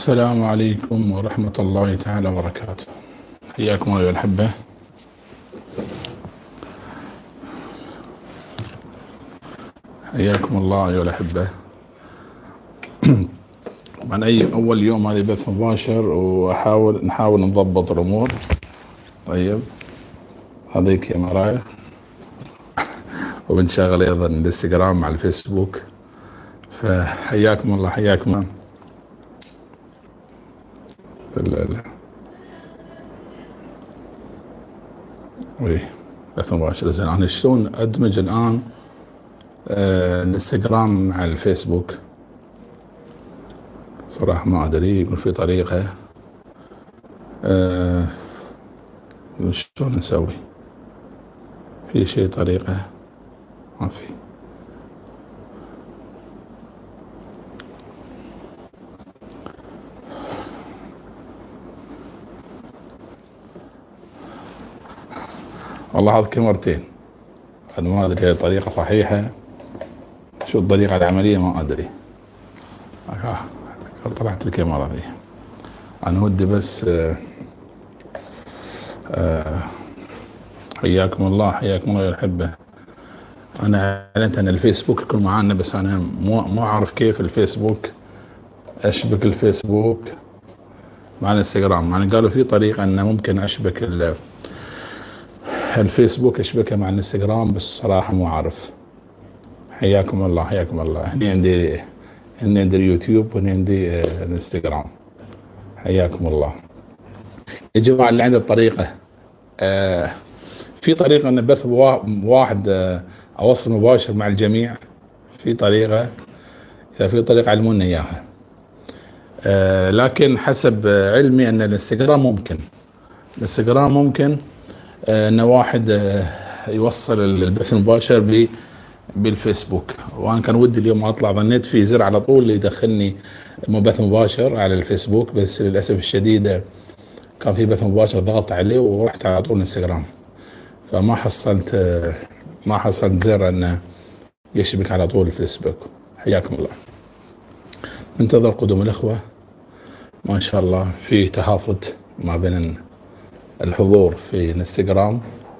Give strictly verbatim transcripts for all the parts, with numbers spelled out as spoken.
السلام عليكم ورحمة الله تعالى وبركاته. حياكم الله أيها الأحبة. حياكم الله أيها الأحبة. من أي أول يوم هذه بث مباشر، وأحاول نحاول نضبط الأمور. طيب هذيك يا مرايا، وبنشغل أيضا الانستغرام مع الفيسبوك. فحياكم الله حياكم الله. وي بث مباشر. زين أنا شلون أدمج الآن آه الانستغرام مع الفيسبوك؟ صراحة ما أدري. يكون في طريقة آه شلون نسوي؟ في شيء طريقة؟ ما في. والله هذا كاميرتين، أنا ما أدري هي طريقة صحيحة. شو الطريقة العملية ما أدري. آه. طلعت الكاميرا ذي. أنا ودي بس آه آه حياكم الله حياكم الله يا الأحبة. أنا أعلنت أن الفيسبوك يكون معانا، بس أنا مو مو أعرف كيف الفيسبوك أشبك الفيسبوك مع الانستغرام. يعني قالوا في طريقة أن ممكن أشبك الفيسبوك أشبكه مع الانستغرام، بس صراحة مو أعرف. حياكم الله حياكم الله. هني عندي هني عندي اليوتيوب، وهني عندي الانستغرام. حياكم الله يا جماعة. اللي عنده الطريقة آه في طريقة أن بث واحد آه أوصل مباشر مع الجميع. في طريقة، إذا في طريقة علمونا إياها. آه لكن حسب علمي أن الانستغرام ممكن الانستغرام ممكن آه أن واحد آه يوصل البث المباشر بالفيسبوك. وأنا كان ودي اليوم أطلع، ظنيت في زر على طول يدخلني بث مباشر على الفيسبوك، بس للأسف الشديد كان في بث مباشر ضغط عليه ورحت على طول الانستغرام، فما حصلت ما حصلت زر أنه يشبك على طول الفيسبوك. حياكم الله. منتظر قدوم الأخوة. ما شاء الله في تهافت ما بين الحضور في الانستغرام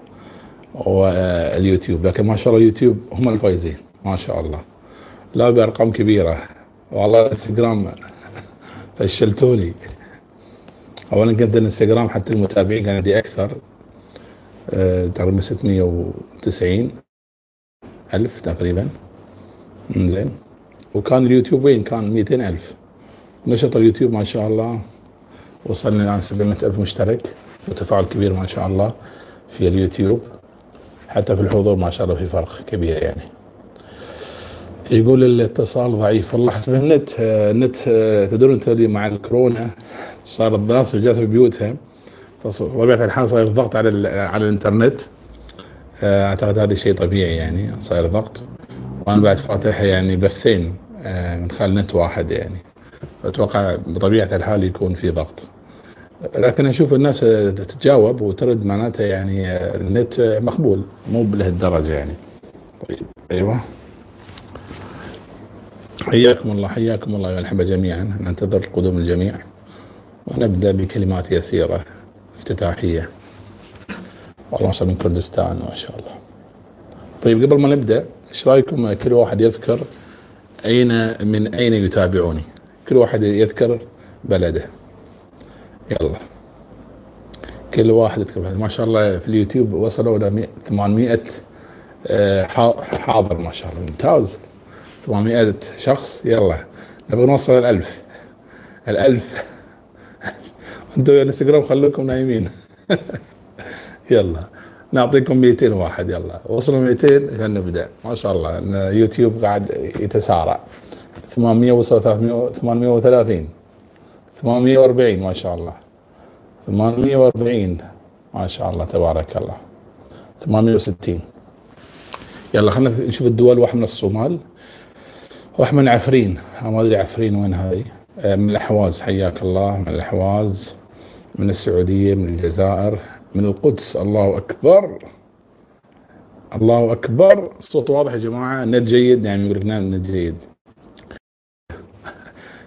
واليوتيوب، لكن ما شاء الله اليوتيوب هم الفايزين ما شاء الله، لا بأرقام كبيرة. والله الانستغرام فشلتوني. اولا كنت الانستغرام حتى المتابعين كان عندي اكثر، أه تقريبا ستمية وتسعين الف تقريبا. زين. وكان اليوتيوب وين كان مئتين الف. نشط اليوتيوب ما شاء الله، وصلنا الان سبعمية الف مشترك، وتفاعل كبير ما شاء الله في اليوتيوب. حتى في الحضور ما شاء الله في فرق كبير. يعني يقول الاتصال ضعيف. والله حسب النت النت تدرون انت مع الكورونا صار الناس جالسه في بيوتها، فطبيعة الحال صاير ضغط على على الانترنت. اعتقد هذا شيء طبيعي، يعني صاير ضغط. وانا بعد فاتح يعني بثين من خلال نت واحد، يعني اتوقع بطبيعة الحال يكون في ضغط. لكن اشوف الناس تتجاوب وترد، معناته يعني النت مقبول، مو بلهالدرجة يعني. طيب ايوه. حياكم الله حياكم الله يا الأحبة جميعا. ننتظر قدوم الجميع، ونبدأ بكلمات يسيرة افتتاحية. والله من كردستان ما شاء الله. طيب قبل ما نبدأ، ايش رايكم كل واحد يذكر اين من اين يتابعوني؟ كل واحد يذكر بلده. يلا كل واحد يذكر بلده. ما شاء الله في اليوتيوب وصلوا الى ثمانمائة حاضر ما شاء الله، ممتاز. ثمانمائة شخص. يلا نبغى نوصل الألف الألف انتوا يا الانستغرام خلوكم نايمين. يلا نعطيكم مئتين واحد. يلا وصلوا مئتين عشان نبدأ. ما شاء الله يوتيوب قاعد يتسارع. ثمانمائة وصل ثمانمائة وثلاثين ثمانمائة وأربعين ما شاء الله. ثمانمائة وأربعين ما شاء الله تبارك الله. ثمانمائة وستين. يلا خلينا نشوف الدول. واحد من الصومال، واحد من عفرين. ما ادري عفرين وين هذه. من الأحواز. حياك الله. من الأحواز، من السعودية، من الجزائر، من القدس. الله أكبر الله أكبر. الصوت واضح يا جماعة؟ النت جيد؟ يعني يقول لك نعم النت جيد.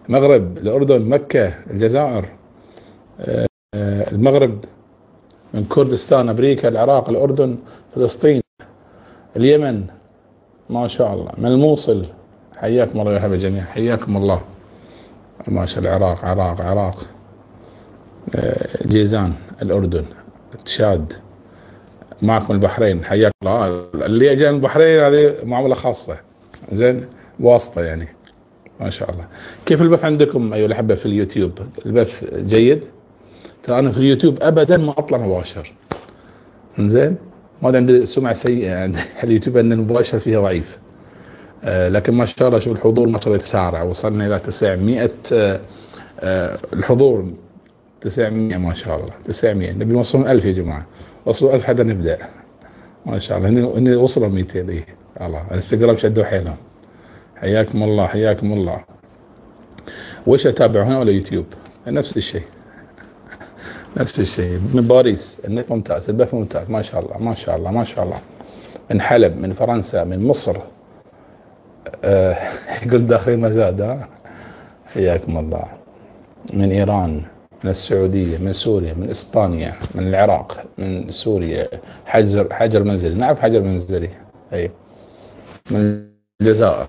المغرب، الأردن، مكة، الجزائر، آه، المغرب، من كردستان، أمريكا، العراق، الأردن، فلسطين، اليمن، ما شاء الله، من الموصل. حياكم الله يا أحبة الجميع، حياكم الله. ما شاء الله، العراق، عراق عراق، آه، جيزان، الأردن، تشاد، معكم البحرين، حياكم الله. اللي أجا من البحرين هذه معاملة خاصة، زين، واسطة يعني. ما شاء الله. كيف البث عندكم أيها الأحبة في اليوتيوب؟ البث جيد؟ ترى أنا في اليوتيوب أبدا ما أطلع مباشر، زين، ما عندي سمعة سيئة يعني اليوتيوب أن المباشر فيها ضعيف. آه لكن ما شاء الله شوف الحضور ما شاء الله يتسارع، وصلنا إلى تسعمائة. آه آه الحضور تسعمائة، ما شاء الله تسعمائة. نبي نوصل ألف يا جماعة، وصلوا ألف حتى نبدأ. ما شاء الله، هني هني وصلوا مئتين. إيه الله، الانستغرام شدوا حيلهم. حياكم الله، حياكم الله. وش أتابع هنا ولا يوتيوب؟ نفس الشيء، نفس الشيء. من باريس النت ممتاز، البث ممتاز، ما شاء الله ما شاء الله ما شاء الله. من حلب، من فرنسا، من مصر، آه يقول داخل مزاد. ها، حياكم الله. من إيران، من السعودية، من سوريا، من إسبانيا، من العراق، من سوريا. حجر حجر منزلي، نعرف حجر منزلي. أي، من الجزائر،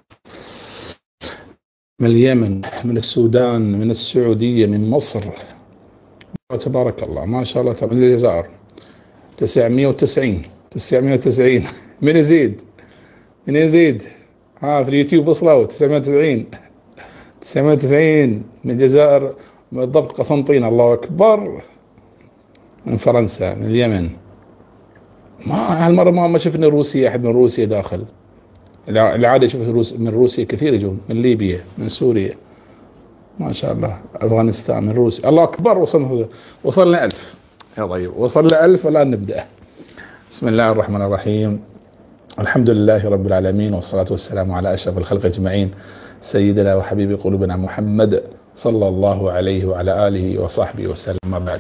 من اليمن، من السودان، من السعودية، من مصر. تبارك الله، ما شاء الله. من الجزائر تسعمائة وتسعين، تسعمائة وتسعين. من يزيد، من يزيد. ها في اليوتيوب وصلوا تسعمائة وتسعين، تسعمائة وتسعين. من الجزائر بالضبط قسنطينة، الله أكبر. من فرنسا، من اليمن. ما هالمرة ما ما شفنا روسيا، أحد من روسيا داخل. العادة شوف روس من روسيا كثير يجون، من ليبيا، من سوريا، ما شاء الله، أفغانستان، من روسيا. الله أكبر، وصلنا وصلنا ألف. يا طيب، وصلنا ألف والآن نبدأ. بسم الله الرحمن الرحيم. الحمد لله رب العالمين، والصلاة والسلام على أشرف الخلق أجمعين، سيدنا وحبيب قلوبنا محمد صلى الله عليه وعلى آله وصحبه وسلم. ما بعد،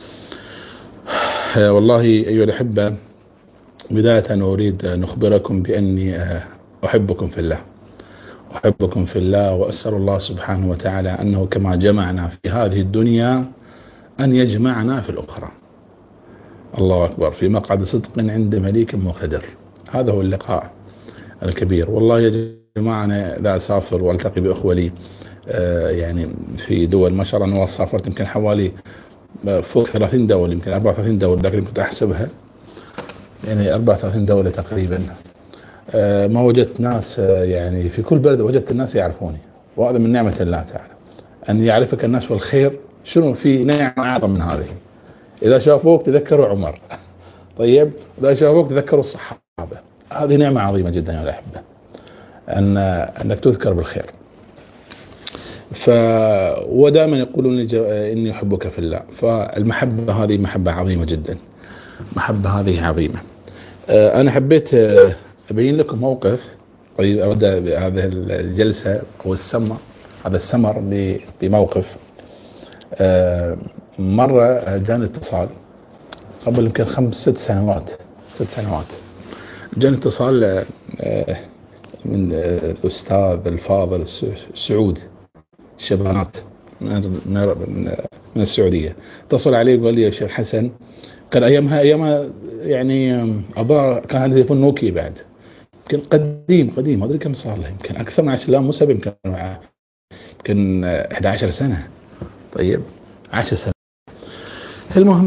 والله أيها الأحبة، بداية أريد أن أخبركم بأني أحبكم في الله، أحبكم في الله، وأسأل الله سبحانه وتعالى أنه كما جمعنا في هذه الدنيا أن يجمعنا في الأخرى. الله أكبر، في مقعد صدق عند مليك مقتدر. هذا هو اللقاء الكبير. والله يا جماعة، أنا لا أسافر وألتقي بأخوة لي آه يعني في دول، ما شاء الله أنا سافرت يمكن حوالي فوق ثلاثين دولة، يمكن أربعة وثلاثين دولة، لكن كنت أحسبها يعني أربعة وثلاثين دولة تقريبا. آه ما وجدت ناس، آه يعني في كل بلد وجدت الناس يعرفوني، وهذا من نعمة الله تعالى، أن يعرفك الناس والخير. شنو في نعمة أعظم من هذه؟ إذا شافوك تذكروا عمر، طيب، إذا شافوك تذكروا الصحابة. هذه نعمة عظيمة جدا يا الأحبة، أن أنك تذكر بالخير. ف ودائما يقولون لي إني أحبك في الله. فالمحبة هذه محبة عظيمة جدا، محبة هذه عظيمة. أنا حبيت أبين لكم موقف. طيب، أبدأ بهذه الجلسة أو السمر، هذا السمر بموقف. مرة جاني اتصال قبل يمكن خمس ست سنوات ست سنوات جاني اتصال من الأستاذ الفاضل سعود شبانات من من السعودية. اتصل علي وقال لي يا شيخ حسن، كان أيامها أيامها يعني أظهر كان هذا تليفون نوكيا بعد، يمكن قديم قديم، ما أدري كم صار له، يمكن أكثر من عشر، لا مو سبع، يمكن يمكن إحدى عشر سنة. طيب، عشر سنة. المهم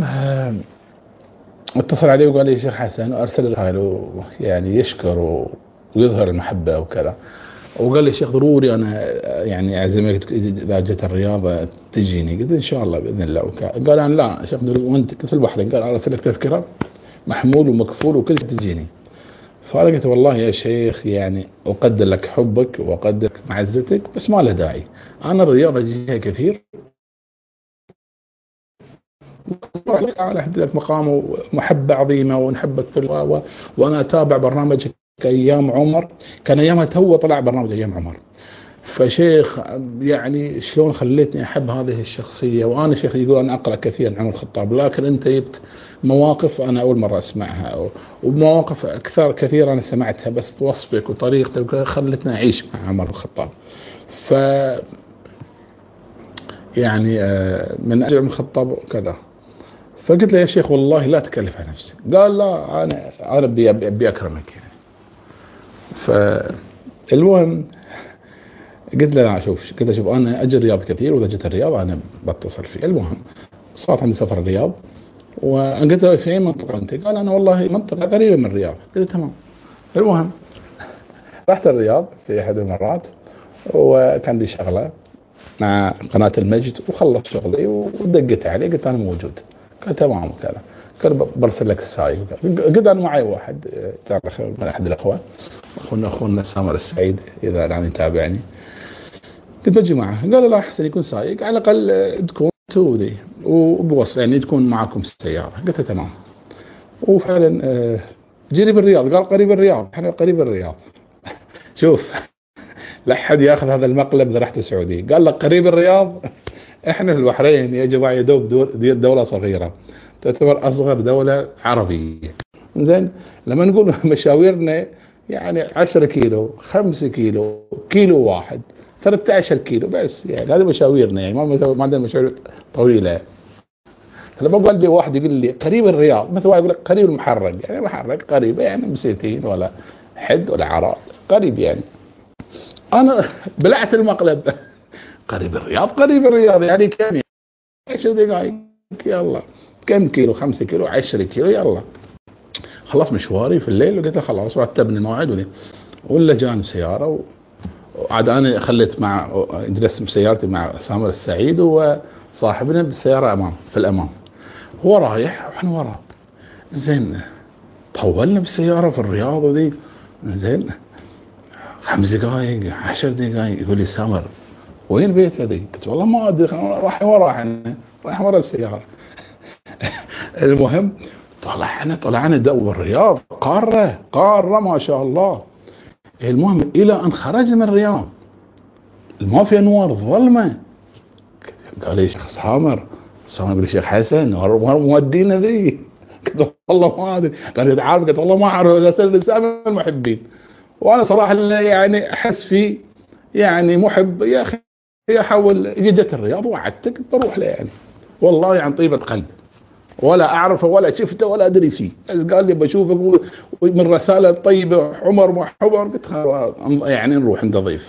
اتصل علي وقال لي يا شيخ حسن، وأرسل رسالة يعني يشكر ويظهر المحبة وكذا، وقال لي شيخ ضروري أنا يعني أعزمك إذا جت الرياض تجيني. قلت إن شاء الله بإذن الله. قال أنا لا شيخ، وأنت كنت في البحرين، قال أرسل لك تذكرة محمول ومكفول وكل شيء تجيني. فأنا قلت والله يا شيخ يعني أقدر لك حبك وأقدر معزتك، بس ما له داعي، أنا الرياض أجيها كثير، على حد لك مقام ومحبة عظيمة ونحبك في الواو، وأنا أتابع برنامجك أيام عمر، كان أيامها تو طلع برنامج أيام عمر. فشيخ يعني شلون خليتني أحب هذه الشخصية. وأنا شيخ يقول أنا أقرأ كثير عن عمر الخطاب، لكن أنت جبت مواقف أنا أول مرة أسمعها، ومواقف أكثر كثير أنا سمعتها، بس وصفك وطريقتك خلتني أعيش مع عمر الخطاب. ف يعني آه من اجل ابن الخطاب وكذا. فقلت له يا شيخ والله لا تكلف على نفسك. قال لا انا انا ابي ابي اكرمك يعني. فالمهم قلت له لا شوف قلت له شوف انا اجي الرياض كثير واذا جيت الرياض انا بتصل فيه. المهم صارت عندي سفر الرياض وقلت له في اي منطقه انت؟ قال انا والله منطقه قريبه من الرياض. قلت له تمام. المهم رحت الرياض في احد المرات وكان لي شغله مع قناه المجد وخلصت شغلي ودقت عليه قلت انا موجود. قال تمام وكذا. قال برسل لك السايق. قلت انا معي واحد من احد الاخوه اخونا اخونا سامر السعيد اذا الان يتابعني. قلت بجي معه. قال لا احسن يكون سايق على الاقل تكون تودي وبوص يعني تكون معكم السياره. قلت تمام. وفعلا جري بالرياض. قال قريب الرياض. احنا قريب الرياض. شوف لا احد ياخذ هذا المقلب اذا رحت السعوديه. قال لك قريب الرياض. احنا في البحرين يا جماعه يا دوب دوله صغيره تعتبر اصغر دوله عربيه. زين لما نقول مشاويرنا يعني عشرة كيلو خمسة كيلو كيلو واحد ثلاثة عشر كيلو بس يعني هذه مشاويرنا يعني ما ما عندنا مشاوير طويله. لما اقول لي واحد يقول لي قريب الرياض مثل واحد يقول لك قريب المحرق يعني محرق قريب يعني مسيتين ولا حد ولا عراء قريب يعني. انا بلعت المقلب قريب الرياض قريب الرياض يعني كم يعني عشر دقائق يلا كم كيلو خمسة كيلو عشرة كيلو يلا. خلاص مشواري في الليل وقلت له خلاص رتبني الموعد وذي ولا جاني سياره وعاد انا خليت مع جلست بسيارتي مع سامر السعيد وصاحبنا بالسياره امام في الامام هو رايح واحنا وراه. زين طولنا بالسياره في الرياض وذي. زين خمس دقائق عشر دقائق يقول لي سامر وين البيت هذي؟ قلت والله ما ادري راح ورا احنا راح ورا السياره. المهم طلعنا طلعنا دو الرياض قاره قاره ما شاء الله. المهم الى ان خرجنا من الرياض ما في انوار ظلمه. قال لي شيخ سامر سامر يقول لي شيخ حسن مودينا ذي. قلت والله ما ادري. قال لي عارف؟ قلت والله ما اعرف اسال سامر المحبين وانا صراحه يعني احس في يعني محب يا اخي احاول جت الرياض وعدتك بروح له يعني والله عن طيبه قلب ولا اعرفه ولا شفته ولا ادري فيه. قال لي بشوفك من رساله طيبه عمر ما عمر قلت يعني نروح عند ضيف.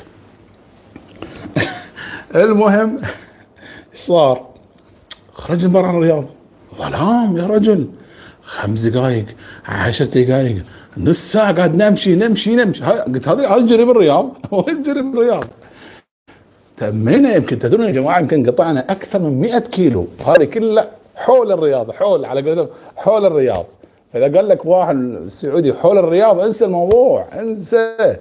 المهم صار خرجنا برا الرياض ظلام يا رجل خمس دقائق عشر دقائق نص ساعه قاعد نمشي نمشي نمشي. قلت هذا اجري بالرياض واجري بالرياض. تمينا يمكن تدرون يا جماعه يمكن قطعنا اكثر من مئة كيلو هذه كلها حول الرياض حول على قولتهم حول الرياض. فاذا قال لك واحد سعودي حول الرياض انسى الموضوع انسى.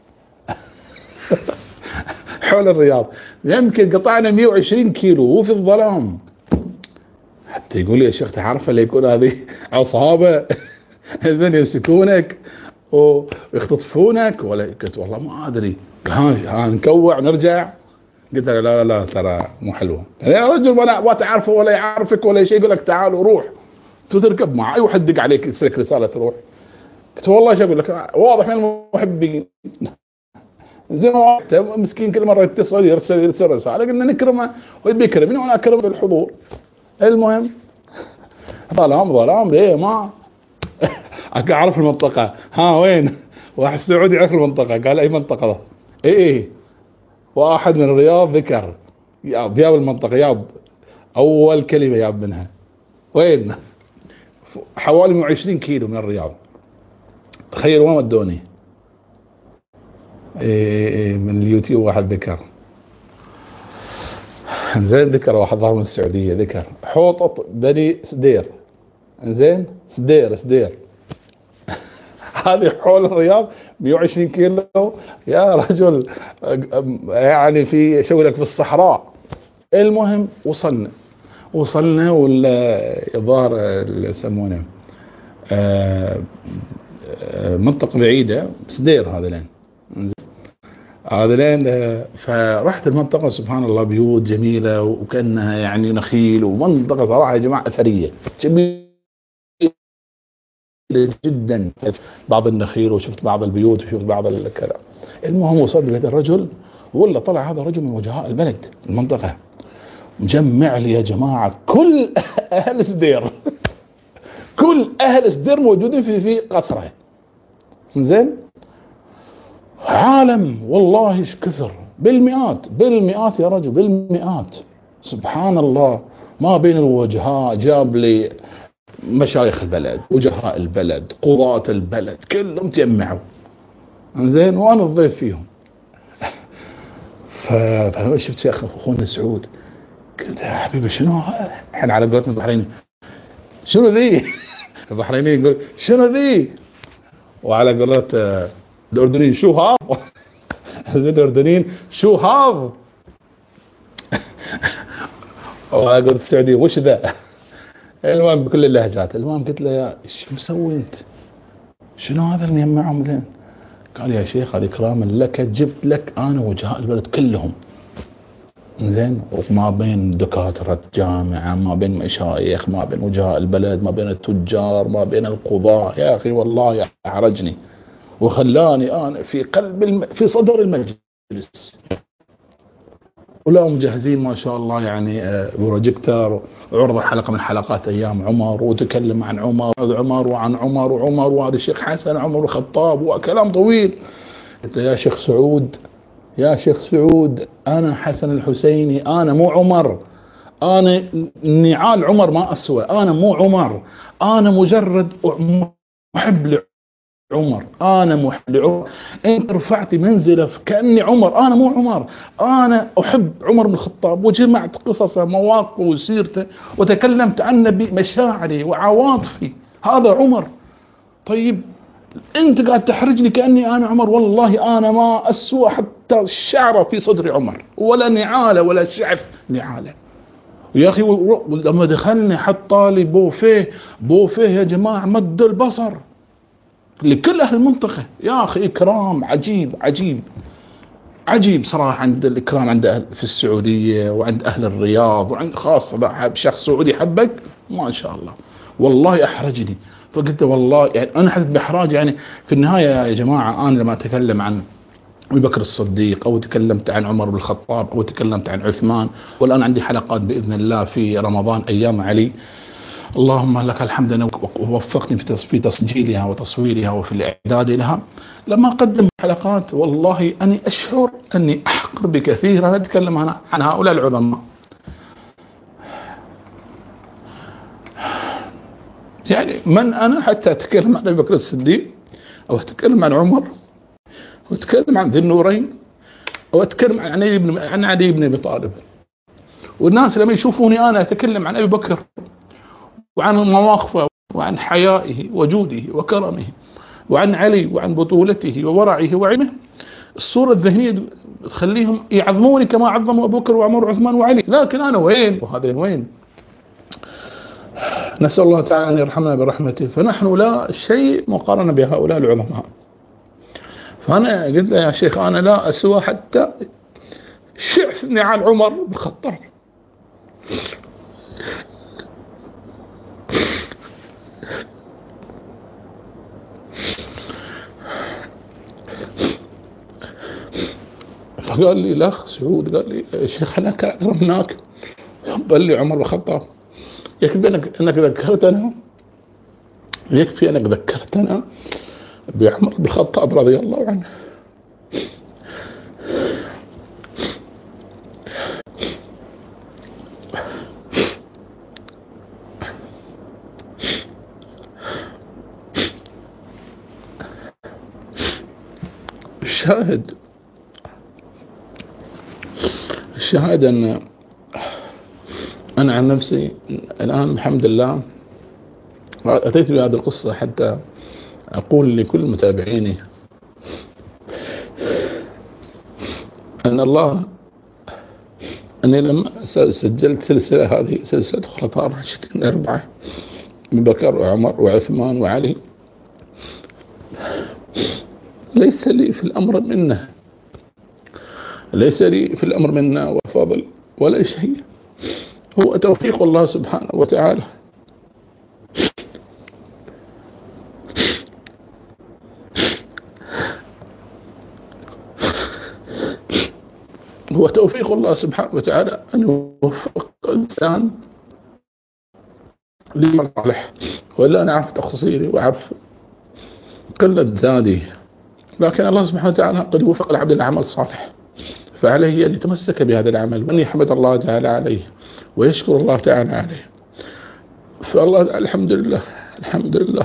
حول الرياض يمكن قطعنا مئة وعشرين كيلو وفي الظلام. حتى يقول لي يا شيخ تعرف اللي يكون هذه عصابه اذن يمسكونك ويختطفونك ولا. قلت والله ما ادري. ها نكوع نرجع. قلت له لا لا لا ترى مو حلوه يا رجل ولا ما تعرفه ولا يعرفك ولا شيء يقول لك تعال وروح تركب مع اي واحد يدق عليك يرسلك رساله تروح. قلت والله شو اقول لك واضح من المحبين. زين مسكين كل مره يتصل يرسل يرسل رساله قلنا نكرمه ويبي يكرمني وانا اكرمه بالحضور. المهم ظلام ظلام ليه ما اعرف المنطقه. ها وين واحد سعودي يعرف المنطقه. قال اي منطقه؟ ايه ايه واحد من الرياض ذكر ياب ياب المنطقه ياب اول كلمه ياب منها وين حوالي مئة وعشرين كيلو من الرياض. تخيل وين ودوني. إيه من اليوتيوب واحد ذكر زين ذكر واحد ظهر من السعوديه ذكر حوطه بني سدير. زين سدير سدير هذه حول الرياض مئة وعشرين كيلو يا رجل يعني في شغلك في الصحراء. المهم وصلنا وصلنا ولا الظاهر يسمونه منطقة بعيدة سدير هذا لين هذا لين. فرحت المنطقة سبحان الله بيوت جميلة وكأنها يعني نخيل ومنطقة صراحة يا جماعة أثرية جميلة جدا بعض النخيل وشفت بعض البيوت وشفت بعض الكلام. المهم وصلت لهذا الرجل ولا طلع هذا الرجل من وجهاء البلد المنطقة مجمع لي يا جماعة كل أهل سدير كل أهل سدير موجودين في في قصره. زين، عالم والله ايش كثر، بالمئات بالمئات يا رجل، بالمئات. سبحان الله، ما بين الوجهاء جاب لي مشايخ البلد، وجهاء البلد، قضاة البلد، كلهم تجمعوا. زين، وانا الضيف فيهم. فانا شفت شيخ اخونا سعود، قلت يا حبيبي شنو احنا على قولتنا البحريني شنو ذي؟ البحرينيين يقول شنو ذي، وعلى قولت الاردنيين شو هذا؟ الاردنيين شو هذا؟ وعلى قولت السعوديين وش ذا؟ المهم بكل اللهجات. المهم قلت له يا شو مسوي انت؟ شنو هذا اللي يجمعهم ذين؟ قال يا شيخ هذه اكراما لك، جبت لك انا وجهاء البلد كلهم. زين، وما بين دكاترة جامعة، ما بين مشايخ، ما بين وجهاء البلد، ما بين التجار، ما بين القضاة. يا أخي والله أحرجني وخلاني أنا في قلب الم... في صدر المجلس، ولا مجهزين ما شاء الله يعني بروجيكتور، وعرض حلقة من حلقات أيام عمر، وتكلم عن عمر عمر وعن عمر وعمر وهذا الشيخ حسن عمر الخطاب، وكلام طويل. قلت يا شيخ سعود، يا شيخ سعود أنا حسن الحسيني، أنا مو عمر، أنا نعال عمر ما أسوى، أنا مو عمر، أنا مجرد محب لعمر، أنا محب لعمر. أنت رفعت منزله كأني عمر، أنا مو عمر، أنا أحب عمر بن الخطاب، وجمعت قصصه مواقفه وسيرته وتكلمت عنه بمشاعري وعواطفي. هذا عمر. طيب انت قاعد تحرجني كأني انا عمر، والله انا ما اسوى حتى الشعرة في صدر عمر، ولا نعالة ولا شعف نعالة. يا اخي لما دخلني حط لي بوفيه، بوفيه يا جماعة مد البصر لكل اهل المنطقة. يا اخي اكرام عجيب عجيب عجيب صراحة، عند الاكرام عند أهل في السعودية، وعند اهل الرياض، وعند خاصة شخص سعودي حبك ما شاء الله. والله احرجني، فقلت والله يعني انا حسيت باحراج. يعني في النهايه يا جماعه انا لما اتكلم عن ابي بكر الصديق، او تكلمت عن عمر بن الخطاب، او تكلمت عن عثمان، والان عندي حلقات باذن الله في رمضان ايام علي، اللهم لك الحمد انك وفقتني في تسجيلها وتصويرها وفي الاعداد لها. لما اقدم حلقات والله اني اشعر اني احقر بكثير انا اتكلم عن هؤلاء العظماء. يعني من أنا حتى أتكلم عن أبي بكر الصديق، أو أتكلم عن عمر، أو أتكلم عن ذي النورين، أو أتكلم عن علي بن عن علي بن أبي طالب. والناس لما يشوفوني أنا أتكلم عن أبي بكر وعن مواقفه وعن حيائه وجوده وكرمه، وعن علي وعن بطولته وورعه وعلمه، الصورة الذهنية تخليهم يعظموني كما عظموا أبو بكر وعمر وعثمان وعلي. لكن أنا وين وهذا وين؟ نسأل الله تعالى أن يرحمنا برحمته، فنحن لا شيء مقارنة بهؤلاء العظماء. فأنا قلت له يا شيخ أنا لا أسوى حتى شعث نعال عمر بن الخطاب. فقال لي الأخ سعود، قال لي يا شيخ أنا أكرمناك، قال لي عمر بن الخطاب. يكفي أنك, أنك ذكرتنا، يكفي أنك ذكرتنا بعمر بن الخطاب رضي الله عنه. الشاهد الشاهد أن أنا عن نفسي الآن الحمد لله أتيت بهذه القصة حتى أقول لكل متابعيني أن الله، أني لما سجلت سلسلة هذه سلسلة خلفاء الراشدين الأربعة أبي بكر وعمر وعثمان وعلي، ليس لي في الأمر منه، ليس لي في الأمر منا وفضل ولا شيء، هو توفيق الله سبحانه وتعالى. هو توفيق الله سبحانه وتعالى أن يوفق إنسان لي مصالح، ولا أنا أعرف تقصيري وأعرف قلة زادي، لكن الله سبحانه وتعالى قد وفق العبد العمل الصالح، فعليه أن يتمسك بهذا العمل وأن يحمد الله تعالى عليه ويشكر الله تعالى عليه. فالله الحمد لله الحمد لله.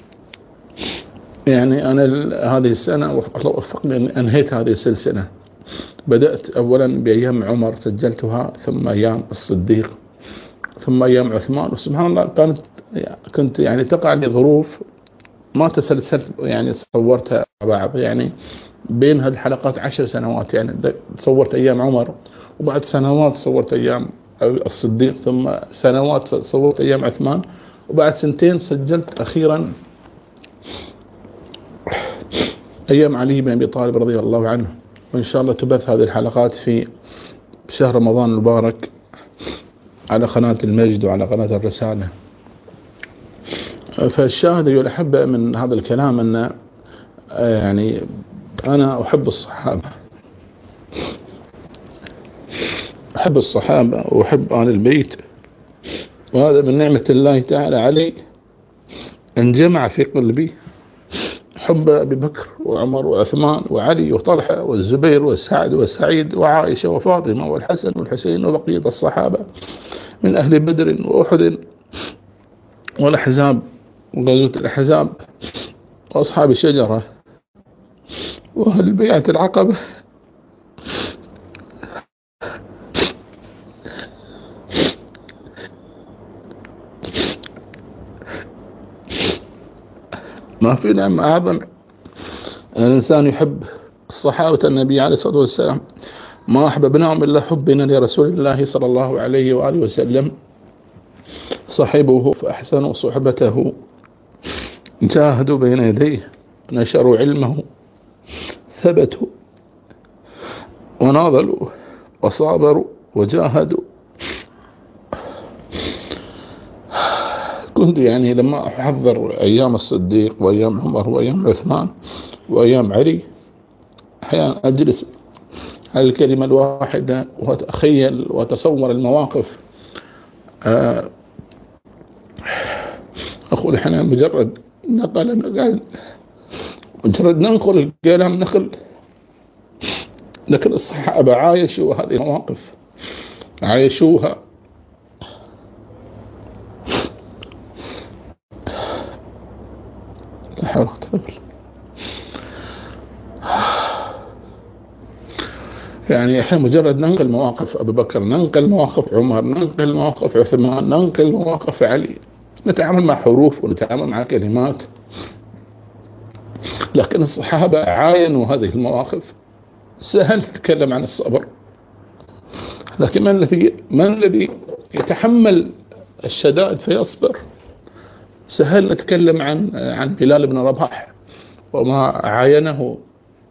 يعني أنا هذه السنة الله وفقني أن أنهيت هذه السلسلة. بدأت أولا بأيام عمر سجلتها، ثم أيام الصديق، ثم أيام عثمان. وسبحان الله كانت كنت يعني تقع لي ظروف ما تسلسل يعني صورتها بعض، يعني بين هذه الحلقات عشر سنوات. يعني صورت أيام عمر، وبعد سنوات صورت أيام الصديق، ثم سنوات صورت أيام عثمان، وبعد سنتين سجلت أخيرا أيام علي بن أبي طالب رضي الله عنه. وإن شاء الله تبث هذه الحلقات في شهر رمضان المبارك على قناة المجد وعلى قناة الرسالة. فالشاهد أيها الأحبة من هذا الكلام أن يعني أنا أحب الصحابة، أحب الصحابة وأحب آل البيت، وهذا من نعمة الله تعالى علي أن جمع في قلبي حب أبي بكر وعمر وعثمان وعلي وطلحة والزبير وسعد وسعيد وعائشة وفاطمة والحسن والحسين وبقية الصحابة من أهل بدر وأحد والأحزاب وغزوة الأحزاب وأصحاب الشجرة وأهل بيعة العقبة ما في نعمة أعظم الإنسان يحب الصحابة النبي عليه الصلاة والسلام، ما أحببناهم إلا حبنا لرسول الله صلى الله عليه وآله وسلم. صحبوه فأحسنوا صحبته، جاهدوا بين يديه، نشروا علمه، ثبتوا وناضلوا وصابروا وجاهدوا. كنت يعني لما أحضر أيام الصديق وأيام عمر وأيام عثمان وأيام علي أحيانا أجلس على الكلمة الواحدة وأتخيل وأتصور المواقف. أقول إحنا مجرد نقل نقل مجرد ننقل الكلام نقل، لكن الصحابة عايشوا هذه المواقف، عايشوها. لا حول ولا قوة. يعني احنا مجرد ننقل مواقف ابو بكر، ننقل مواقف عمر، ننقل مواقف عثمان، ننقل مواقف علي، نتعامل مع حروف ونتعامل مع كلمات، لكن الصحابة عاينوا هذه المواقف. سهل تتكلم عن الصبر، لكن من الذي من الذي يتحمل الشدائد فيصبر؟ سهل نتكلم عن عن بلال بن رباح وما عاينه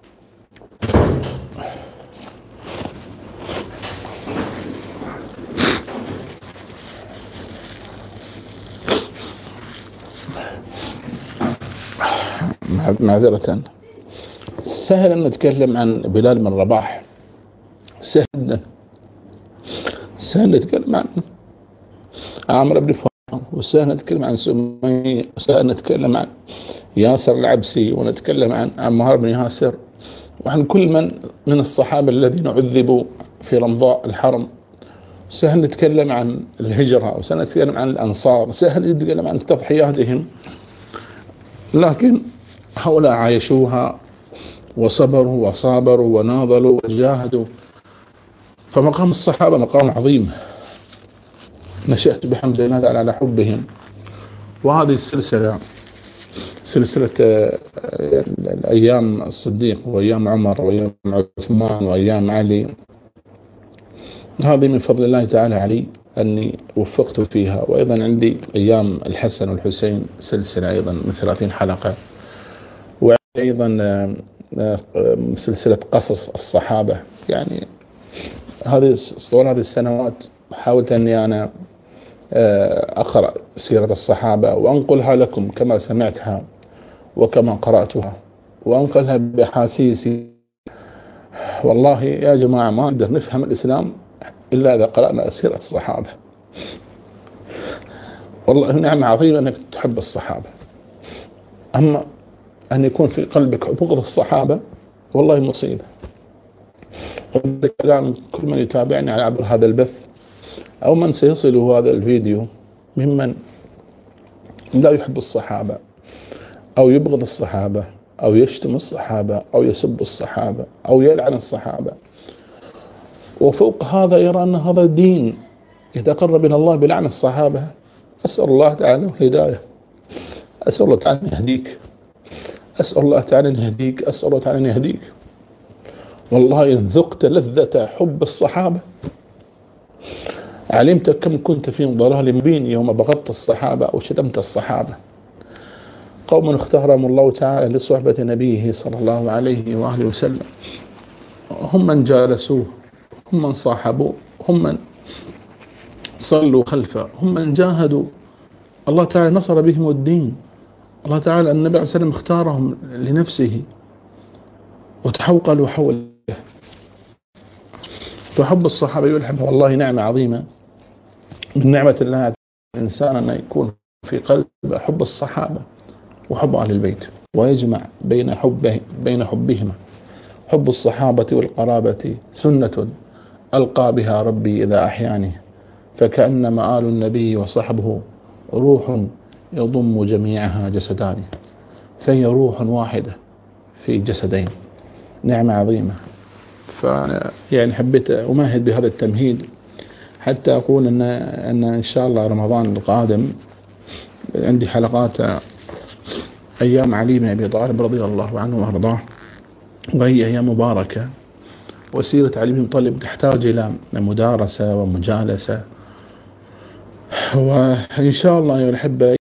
معذرة. سهل أن نتكلم عن بلال بن رباح، سهل سهل نتكلم عن عامر بن فهد، وسهل نتكلم عن سمية، وسهل نتكلم عن ياسر العبسي، ونتكلم عن عمار بن ياسر، وعن كل من من الصحابة الذين عذبوا في رمضاء الحرم. سهل نتكلم عن الهجرة، وسهل نتكلم عن الأنصار، سهل نتكلم عن تضحياتهم، لكن هؤلاء عايشوها وصبروا وصابروا وناضلوا وجاهدوا. فمقام الصحابة مقام عظيم، نشأت بحمد الله تعالى على حبهم. وهذه السلسلة سلسلة أيام الصديق وأيام عمر وأيام عثمان وأيام علي، هذه من فضل الله تعالى علي أني وفقت فيها. وأيضا عندي أيام الحسن والحسين سلسلة أيضا من ثلاثين حلقة، وأيضا سلسلة قصص الصحابة. يعني هذه طوال هذه السنوات حاولت أني أنا أقرأ سيرة الصحابة وأنقلها لكم كما سمعتها وكما قرأتها، وأنقلها بأحاسيسي. والله يا جماعة ما نقدر نفهم الإسلام إلا إذا قرأنا سيرة الصحابة. والله نعمة عظيمة أنك تحب الصحابة، أما أن يكون في قلبك بغض الصحابة والله مصيبة. كلام كل من يتابعني على عبر هذا البث أو من سيصله هذا الفيديو ممن لا يحب الصحابة أو يبغض الصحابة أو يشتم الصحابة أو يسب الصحابة أو يلعن الصحابة، وفوق هذا يرى أن هذا دين يتقرب إلى الله بلعن الصحابة، أسأل الله تعالى الهداية، أسأل الله تعالى أن يهديك، أسأل الله تعالى أن يهديك، أسأل الله تعالى أن يهديك. والله إن ذقت لذة حب الصحابة علمت كم كنت في ضلال مبين يوم بغضت الصحابة أو شتمت الصحابة. قوم اختارهم الله تعالى لصحبة نبيه صلى الله عليه وآله وسلم، هم من جالسوه، هم من صاحبوه، هم من صلوا خلفه، هم من جاهدوا. الله تعالى نصر بهم الدين. الله تعالى النبي عليه الصلاة والسلام اختارهم لنفسه وتحوقلوا حوله. فحب الصحابة والحب والله نعمة عظيمة من نعمة الله على الإنسان أن يكون في قلب حب الصحابة وحب أهل البيت، ويجمع بين حبه بين حبهما. حب الصحابة والقرابة سنة ألقى بها ربي إذا أحياني، فكأنما آل النبي وصحبه روح يضم جميعها جسدان، فهي روح واحدة في جسدين. نعمة عظيمة. فأنا يعني حبيت أمهد بهذا التمهيد حتى أقول أن أن إن شاء الله رمضان القادم عندي حلقات أيام علي بن أبي طالب رضي الله عنه وأرضاه، وهي أيام مباركة، وسيرة علي بن طالب تحتاج إلى مدارسة ومجالسة. وإن شاء الله يا الأحبة